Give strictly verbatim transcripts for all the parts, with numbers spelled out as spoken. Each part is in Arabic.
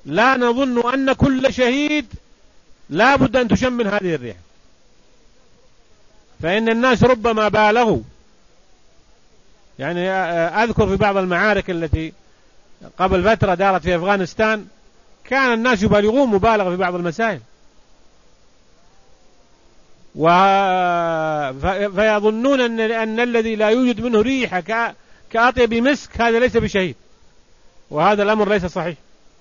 لا نظن أن كل شهيد لا بد أن تشم من هذه الريحة، فإن الناس ربما بالغوا. يعني أذكر في بعض المعارك التي قبل فترة دارت في أفغانستان كان الناس يبالغون مبالغة في بعض المسائل، و... فيظنون أن... أن الذي لا يوجد منه ريحة ك... كأطيب مسك هذا ليس بشهيد، وهذا الأمر ليس صحيح.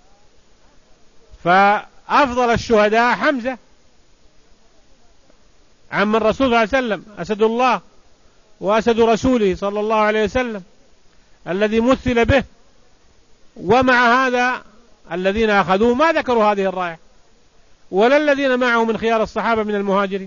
فأفضل الشهداء حمزة عم الرسول صلى الله عليه وسلم، أسد الله وأسد رسوله صلى الله عليه وسلم الذي مثل به، ومع هذا الذين أخذوه ما ذكروا هذه الرائحة، ولا الذين معه من خيار الصحابة من المهاجرين.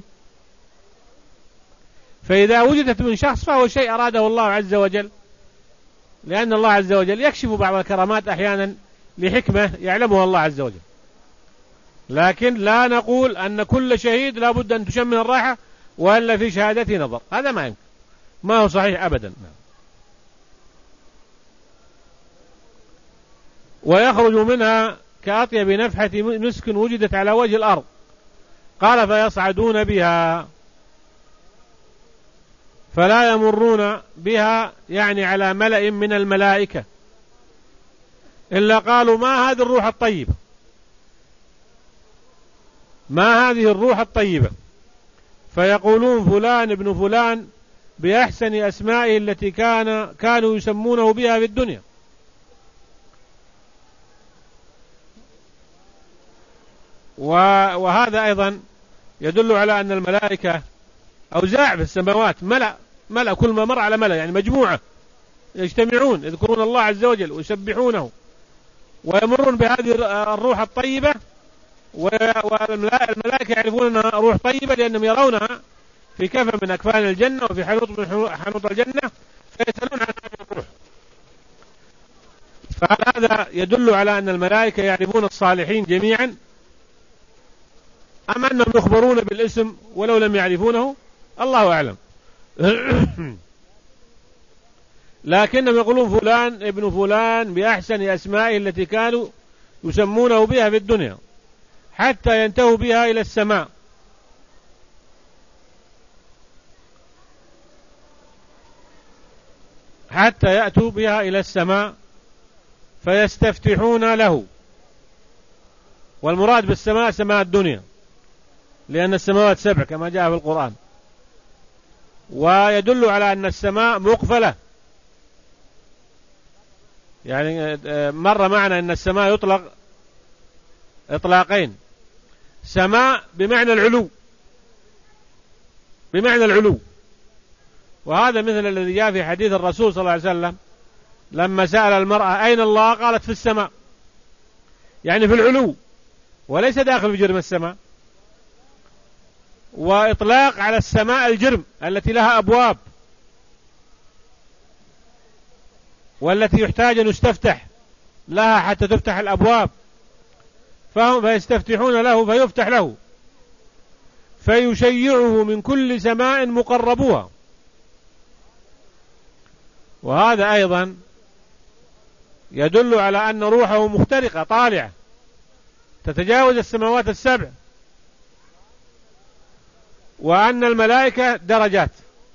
فإذا وجدت من شخص فهو شيء أراده الله عز وجل، لأن الله عز وجل يكشف بعض الكرامات أحيانا لحكمة يعلمها الله عز وجل. لكن لا نقول أن كل شهيد لا بد أن تشم من الرائحة وإلا في شهادته نظر، هذا ما يمكن، ما هو صحيح أبدا. ويخرج منها كأطيب نفحة مسك وجدت على وجه الأرض، قال فيصعدون بها فلا يمرون بها، يعني على ملأ من الملائكة، إلا قالوا ما هذه الروح الطيبة، ما هذه الروح الطيبة، فيقولون فلان ابن فلان بأحسن أسمائه التي كان كانوا يسمونه بها في الدنيا. وهذا أيضا يدل على أن الملائكة أوزاع في السماوات، ملأ ملأ كل ما مر على ملأ، يعني مجموعة يجتمعون يذكرون الله عز وجل ويسبحونه ويمرون بهذه الروح الطيبة، والملائكة يعرفون أنها روح طيبة لأنهم يرونها في كفن من أكفان الجنة وفي حنوط من حنوط الجنة، فيسألون عن هذه الروح. فهذا يدل على أن الملائكة يعرفون الصالحين جميعا، أم أنهم يخبرون بالاسم ولو لم يعرفونه الله أعلم. لكنهم يقولون فلان ابن فلان بأحسن أسمائه التي كانوا يسمونه بها في الدنيا، حتى ينتهوا بها إلى السماء. حتى يأتوا بها إلى السماء فيستفتحون له، والمراد بالسماء سماء الدنيا، لأن السماوات سبع كما جاء في القرآن. ويدل على أن السماء مقفلة، يعني مر معنا أن السماء يطلق إطلاقين، سماء بمعنى العلو، بمعنى العلو، وهذا مثل الذي جاء في حديث الرسول صلى الله عليه وسلم لما سأل المرأة أين الله قالت في السماء، يعني في العلو وليس داخل في جرم السماء. وإطلاق على السماء الجرم التي لها أبواب والتي يحتاج أن يستفتح لها حتى تفتح الأبواب، فهم فيستفتحون له فيفتح له فيشيعه من كل سماء مقربوها. وهذا أيضا يدل على أن روحه مخترقة طالعة تتجاوز السماوات السبع، وأن الملائكة درجات،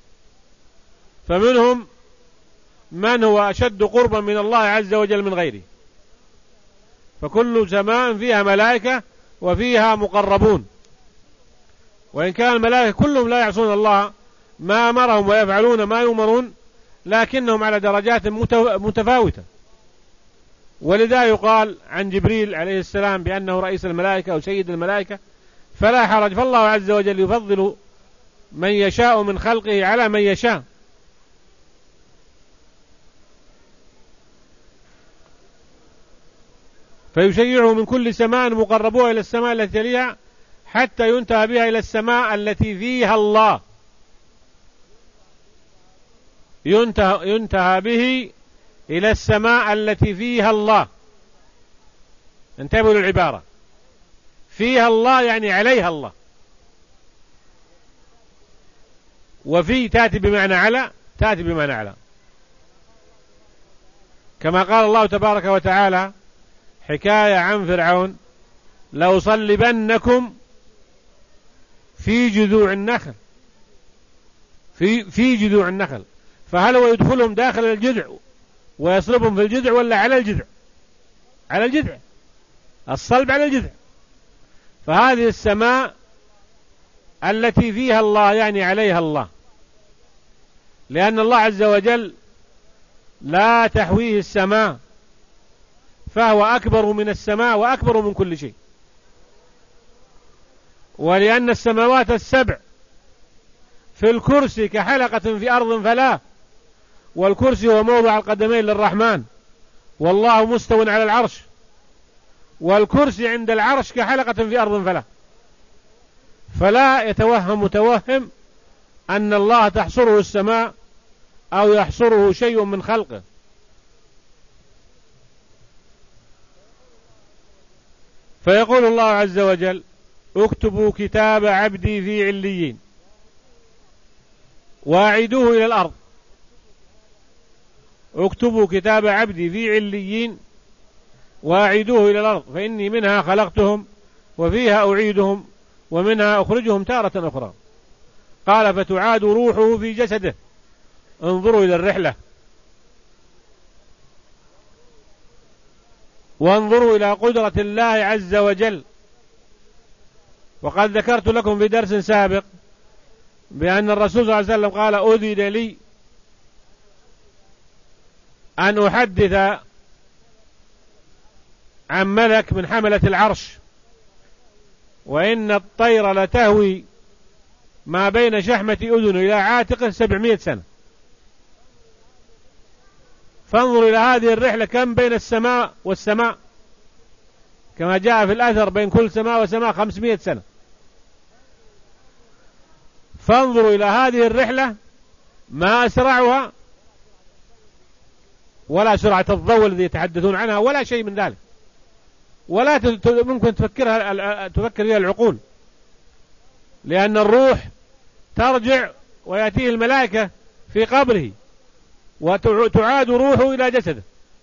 فمنهم من هو أشد قربا من الله عز وجل من غيره، فكل سماء فيها ملائكة وفيها مقربون، وإن كان الملائكة كلهم لا يعصون الله ما أمرهم ويفعلون ما يؤمرون، لكنهم على درجات متفاوتة. ولذا يقال عن جبريل عليه السلام بأنه رئيس الملائكة أو سيد الملائكة، فلا حرج، فالله عز وجل يفضل من يشاء من خلقه على من يشاء. فيشيعه من كل سماء مقربوها إلى السماء التي تليها حتى ينتهى بها إلى السماء التي فيها الله، ينتهى, ينتهى به إلى السماء التي فيها الله. انتبهوا للعبارة، فيها الله يعني عليها الله، وفي تأتي بمعنى على، تأتي بمعنى على، كما قال الله تبارك وتعالى حكاية عن فرعون: لأصلبنكم في جذوع النخل، في في جذوع النخل. فهل هو يدخلهم داخل الجذع ويصلبهم في الجذع، ولا على الجذع؟ على الجذع، الصلب على الجذع. فهذه السماء التي فيها الله يعني عليها الله، لأن الله عز وجل لا تحويه السماء، فهو أكبر من السماء وأكبر من كل شيء. ولأن السماوات السبع في الكرسي كحلقة في أرض فلا، والكرسي هو موضع القدمين للرحمن، والله مستو على العرش، والكرسي عند العرش كحلقة في أرض فلا. فلا يتوهم متوهم أن الله تحصره السماء أو يحصره شيء من خلقه. فيقول الله عز وجل: اكتبوا كتاب عبدي في عليين واعيدوه إلى الأرض. اكتبوا كتاب عبدي في عليين واعيدوه إلى الأرض، فإني منها خلقتهم وفيها أعيدهم ومنها أخرجهم تارة أخرى. قال: فتعاد روحه في جسده. انظروا إلى الرحلة، وانظروا إلى قدرة الله عز وجل. وقد ذكرت لكم في درس سابق بأن الرسول صلى الله عليه وسلم قال: أذن لي أن أحدث عن ملك من حملة العرش، وإن الطير لتهوي ما بين شحمة أذن إلى عاتقه سبعمائة سنة. فانظروا إلى هذه الرحلة، كم بين السماء والسماء، كما جاء في الأثر: بين كل سماء وسماء خمسمائة سنة. فانظروا إلى هذه الرحلة، ما أسرعها ولا سرعة الضوء الذي يتحدثون عنها ولا شيء من ذلك، ولا ممكن تفكرها تفكر فيها العقول، لأن الروح ترجع ويأتيه الملائكة في قبره وتعاد روحه إلى جسده.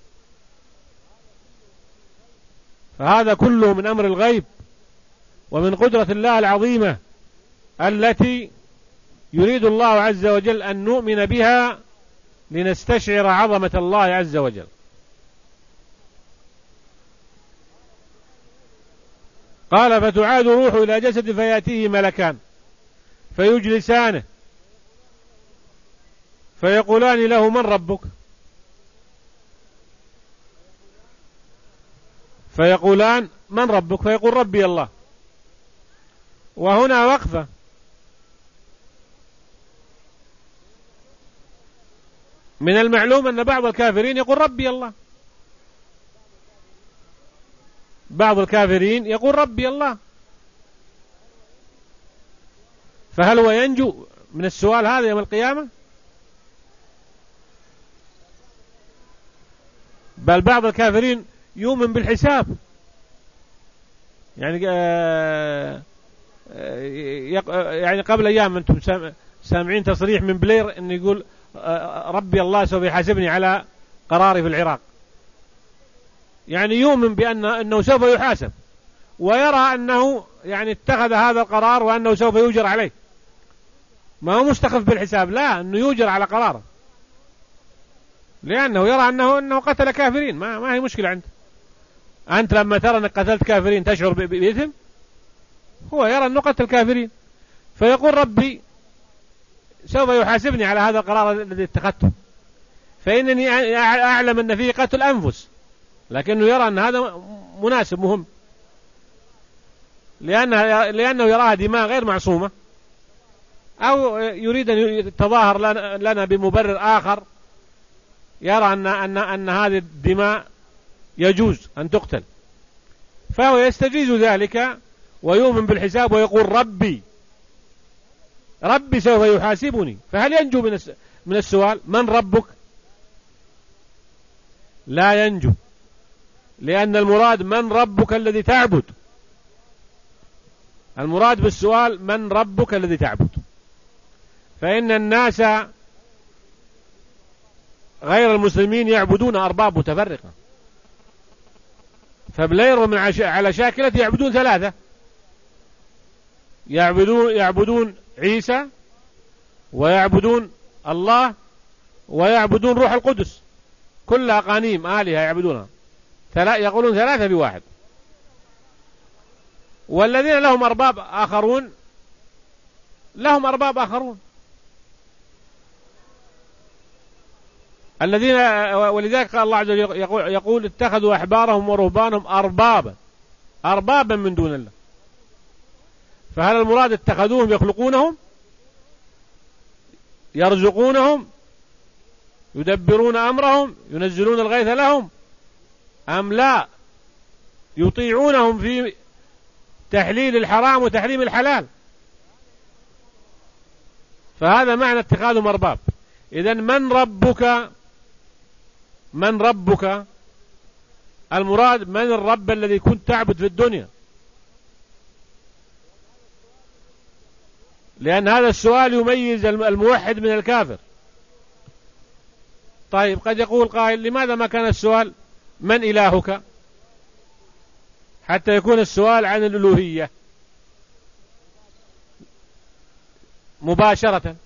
فهذا كله من أمر الغيب ومن قدرة الله العظيمة التي يريد الله عز وجل أن نؤمن بها لنستشعر عظمة الله عز وجل. قال: فتعاد روحه إلى جسد فيأتيه ملكان فيجلسانه فيقولان له: من ربك؟ فيقولان: من ربك؟ فيقول: ربي الله. وهنا وقفة، من المعلوم أن بعض الكافرين يقول: ربي الله. بعض الكافرين يقول: ربي الله. فهل هو ينجو من السؤال هذا يوم القيامة؟ بل بعض الكافرين يؤمن بالحساب، يعني آه يعني قبل أيام أنتم سامعين تصريح من بلير أن يقول: ربي الله سوف يحاسبني على قراري في العراق. يعني يؤمن بأن أنه سوف يحاسب، ويرى أنه يعني اتخذ هذا القرار وأنه سوف يؤجر عليه. ما هو مستخف بالحساب، لا، أنه يؤجر على قراره، لأنه يرى أنه أنه قتل كافرين. ما ما هي مشكلة عنده. أنت لما ترى أنك قتلت كافرين تشعر بإثم؟ هو يرى أنه قتل كافرين، فيقول: ربي سوف يحاسبني على هذا القرار الذي اتخذته، فإنني أعلم أن فيه قتل أنفس، لكنه يرى أن هذا مناسب مهم، لأنه, لأنه يراها دماء غير معصومة، أو يريد أن يتظاهر لنا بمبرر آخر يرى أن, أن, أن هذه الدماء يجوز أن تقتل، فهو يستجيز ذلك ويؤمن بالحساب ويقول: ربي ربي سوف يحاسبني. فهل ينجو من السؤال من ربك؟ لا ينجو، لأن المراد من ربك الذي تعبد. المراد بالسؤال من ربك الذي تعبد، فإن الناس غير المسلمين يعبدون أرباب متفرقة، فبليروا من عش... على شاكلة يعبدون ثلاثة، يعبدون يعبدون عيسى، ويعبدون الله، ويعبدون روح القدس، كلها أقانيم آلهة يعبدونها، ثلاث يقولون ثلاثة بواحد. والذين لهم أرباب آخرون لهم أرباب آخرون الذين، ولذلك قال الله عز وجل يقول, يقول اتخذوا أحبارهم ورهبانهم أربابا أربابا من دون الله. فهل المراد اتخذوهم يخلقونهم، يرزقونهم، يدبرون أمرهم، ينزلون الغيث لهم، أم لا يطيعونهم في تحليل الحرام وتحريم الحلال؟ فهذا معنى اتخاذهم أرباب. إذن من ربك؟ من ربك؟ المراد من الرب الذي كنت تعبد في الدنيا، لأن هذا السؤال يميز الموحد من الكافر. طيب قد يقول قائل لماذا ما كان السؤال من إلهك، حتى يكون السؤال عن الألوهية مباشرة؟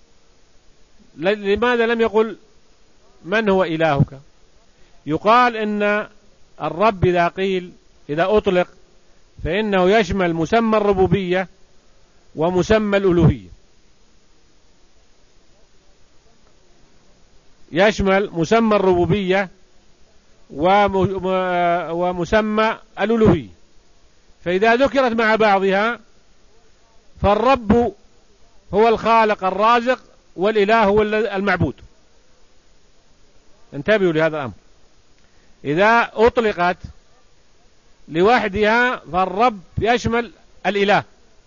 لماذا لم يقل من هو إلهك؟ يقال إن الرب إذا قيل إذا أطلق فإنه يشمل مسمى الربوبية ومسمى الألوهية، يشمل مسمى الربوبية ومسمى الألوهية. فإذا ذكرت مع بعضها فالرب هو الخالق الرازق، والإله هو المعبود. انتبهوا لهذا الأمر. إذا أطلقت لوحدها فالرب يشمل الإله،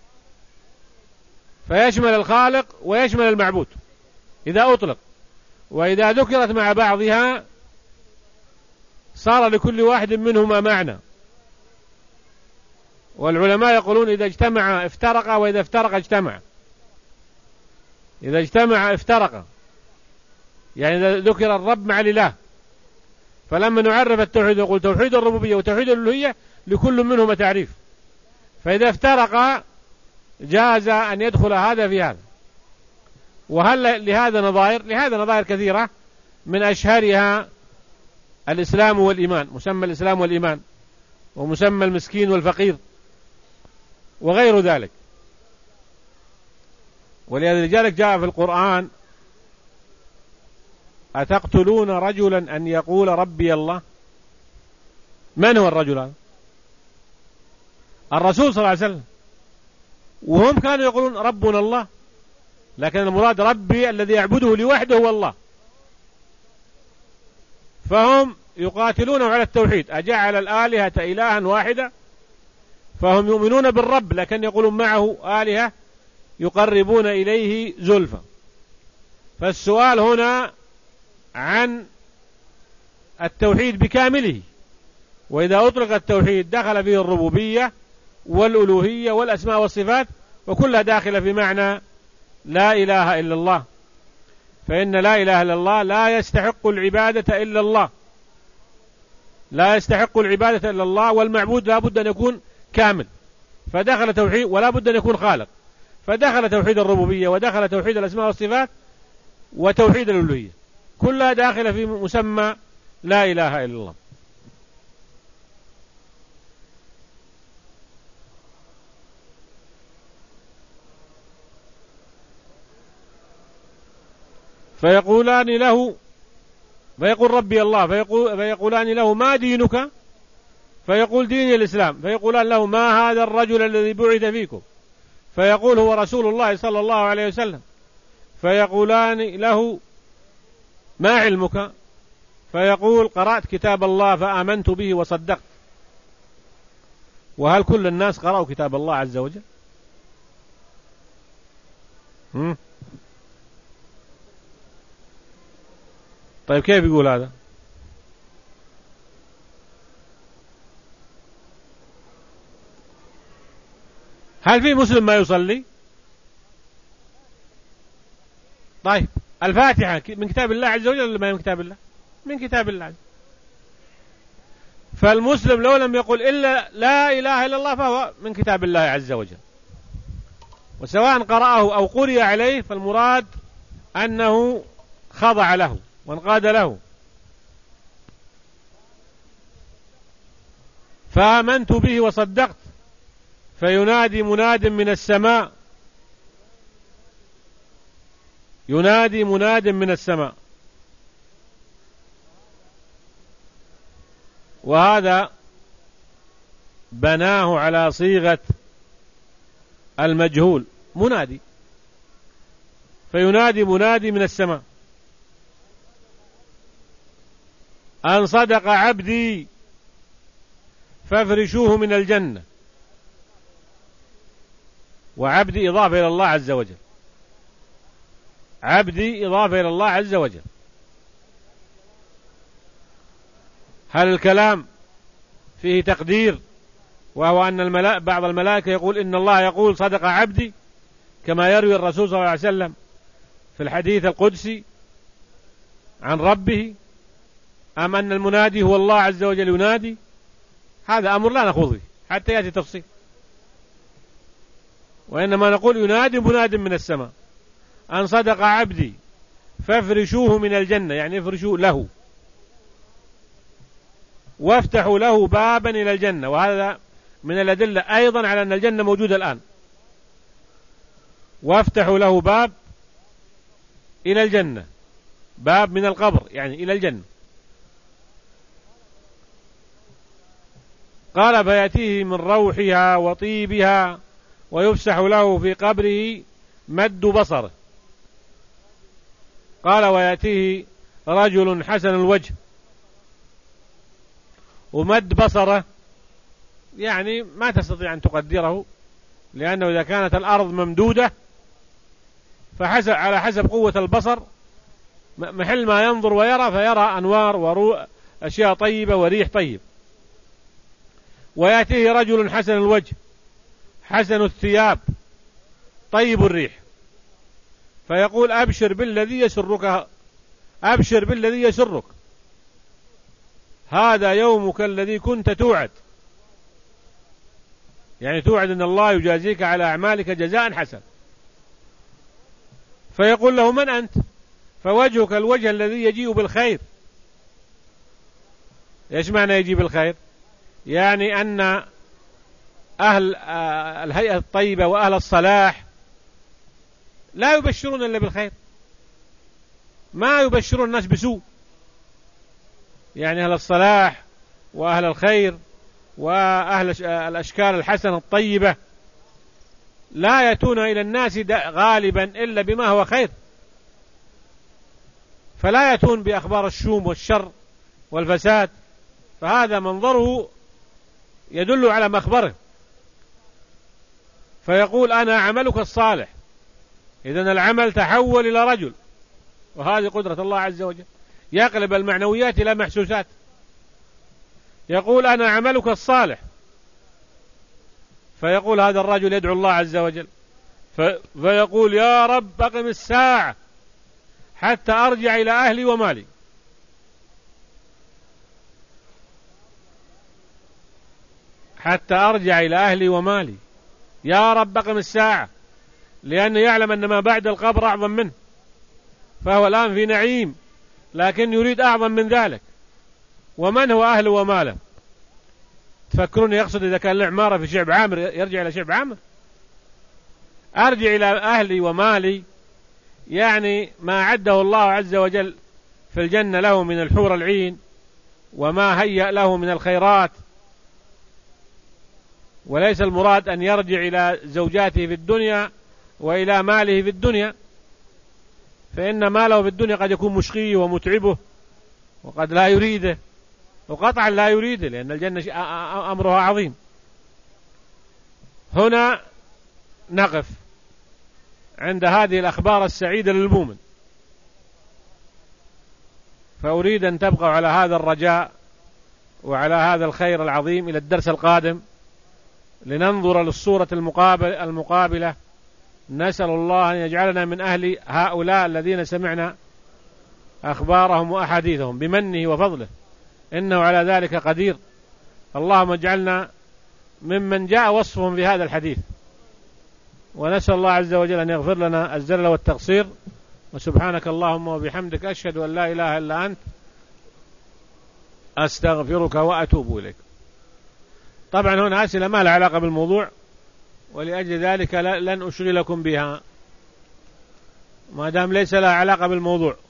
فيشمل الخالق ويشمل المعبود إذا أطلق. وإذا ذكرت مع بعضها صار لكل واحد منهما معنى. والعلماء يقولون إذا اجتمع افترق، وإذا افترق اجتمع. إذا اجتمع افترق، يعني إذا ذكر الرب مع الإله، فلما نعرف التوحيد نقول توحيد الربوبية وتوحيد الألوهية لكل منهما تعريف. فإذا افترق جاز أن يدخل هذا في هذا. وهل لهذا نظائر؟ لهذا نظائر كثيرة، من أشهرها الإسلام والإيمان، مسمى الإسلام والإيمان، ومسمى المسكين والفقير، وغير ذلك. ولذلك جاء في القرآن أتقتلون رجلا أن يقول ربي الله؟ من هو الرجل هذا؟ الرسول صلى الله عليه وسلم. وهم كانوا يقولون ربنا الله، لكن المراد ربي الذي يعبده لوحده هو الله. فهم يقاتلونه على التوحيد، أجعل الآلهة إلها واحدة، فهم يؤمنون بالرب لكن يقولون معه آلهة يقربون إليه زلفى. فالسؤال هنا عن التوحيد بكامله، وإذا أطلق التوحيد دخل فيه الربوبية والألوهية والأسماء والصفات، وكلها داخلة في معنى لا إله إلا الله. فإن لا إله إلا الله لا يستحق العبادة إلا الله، لا يستحق العبادة إلا الله، والمعبود لا بد أن يكون كامل، فدخل توحيد، ولا بد أن يكون خالق، فدخل توحيد الربوبية ودخل توحيد الأسماء والصفات وتوحيد الألوهية، كلها داخلة في مسمى لا إله إلا الله. فيقولان له، فيقول ربي الله، فيقول فيقولان له ما دينك؟ فيقول ديني الإسلام. فيقولان له ما هذا الرجل الذي بعث فيكم؟ فيقول هو رسول الله صلى الله عليه وسلم. فيقولان له ما علمك؟ فيقول قرأت كتاب الله فآمنت به وصدقت. وهل كل الناس قرأوا كتاب الله عز وجل؟ هم؟ طيب كيف يقول هذا؟ هل في مسلم ما يصلي؟ طيب الفاتحة من كتاب الله عز وجل ولا ما من كتاب الله؟ من كتاب الله عز وجل. فالمسلم لو لم يقل إلا لا إله إلا الله فهو من كتاب الله عز وجل، وسواء قرأه أو قرئ عليه فالمراد أنه خضع له وانقاد له. فآمنت به وصدقت فينادي مناد من السماء، ينادي مناد من السماء. وهذا بناه على صيغة المجهول منادي، فينادي منادي من السماء أن صدق عبدي فافرشوه من الجنة. وعبدي إضافة إلى الله عز وجل، عبدي إضافة إلى الله عز وجل. هل الكلام فيه تقدير، وهو أن الملا... بعض الملائكة يقول إن الله يقول صدق عبدي كما يروي الرسول صلى الله عليه وسلم في الحديث القدسي عن ربه، أم أن المنادي هو الله عز وجل ينادي؟ هذا أمر لا نخوض فيه حتى يأتي تفصيل، وإنما نقول ينادي مناد من السماء أن صدق عبدي فافرشوه من الجنة، يعني افرشوا له وافتحوا له بابا إلى الجنة. وهذا من الأدلة أيضا على أن الجنة موجودة الآن. وافتحوا له باب إلى الجنة، باب من القبر يعني إلى الجنة. قال فيأتيه من روحها وطيبها ويفسح له في قبره مد بصره. قال ويأتيه رجل حسن الوجه، ومد بصره يعني ما تستطيع أن تقدره، لأنه إذا كانت الأرض ممدودة فحسب على حسب قوة البصر محل ما ينظر ويرى، فيرى أنوار وأشياء طيبة وريح طيب. ويأتيه رجل حسن الوجه حسن الثياب طيب الريح، فيقول أبشر بالذي يسرك، أبشر بالذي يسرك، هذا يومك الذي كنت توعد، يعني توعد أن الله يجازيك على أعمالك جزاء حسن. فيقول له من أنت؟ فوجهك الوجه الذي يجيء بالخير. إيش معنى يجيء بالخير؟ يعني أن أهل الهيئة الطيبة وأهل الصلاح لا يبشرون إلا بالخير، ما يبشرون الناس بسوء. يعني أهل الصلاح وأهل الخير وأهل الأشكال الحسنة الطيبة لا يأتون إلى الناس غالبا إلا بما هو خير، فلا يأتون بأخبار الشوم والشر والفساد، فهذا منظره يدل على مخبره. فيقول أنا عملك الصالح، إذن العمل تحول إلى رجل، وهذه قدرة الله عز وجل، يقلب المعنويات إلى محسوسات. يقول أنا عملك الصالح، فيقول هذا الرجل يدعو الله عز وجل فيقول يا رب أقم الساعة حتى أرجع إلى أهلي ومالي. حتى أرجع إلى أهلي ومالي، يا رب أقم الساعة، لأنه يعلم أن ما بعد القبر أعظم منه، فهو الآن في نعيم لكن يريد أعظم من ذلك. ومن هو أهله وماله؟ تفكرون يقصد إذا كان له عمارة في شعب عامر يرجع إلى شعب عامر؟ أرجع إلى أهلي ومالي يعني ما عده الله عز وجل في الجنة له من الحور العين وما هيأ له من الخيرات. وليس المراد أن يرجع إلى زوجاته في الدنيا وإلى ماله في الدنيا، فإن ماله في الدنيا قد يكون مشقيه ومتعبه وقد لا يريده، وقطعا لا يريده، لأن الجنة أمرها عظيم. هنا نقف عند هذه الأخبار السعيدة للمؤمن، فأريد أن تبقى على هذا الرجاء وعلى هذا الخير العظيم إلى الدرس القادم لننظر للصورة المقابلة, المقابلة. نسأل الله أن يجعلنا من أهل هؤلاء الذين سمعنا أخبارهم وأحاديثهم بمنه وفضله، إنه على ذلك قدير. اللهم اجعلنا ممن جاء وصفهم في هذا الحديث، ونسأل الله عز وجل أن يغفر لنا الزلل والتقصير. وسبحانك اللهم وبحمدك أشهد أن لا إله إلا أنت أستغفرك وأتوب إليك. طبعا هنا أسئلة ما لها علاقة بالموضوع، ولأجل ذلك لن أشغلكم بها ما دام ليس لها علاقة بالموضوع.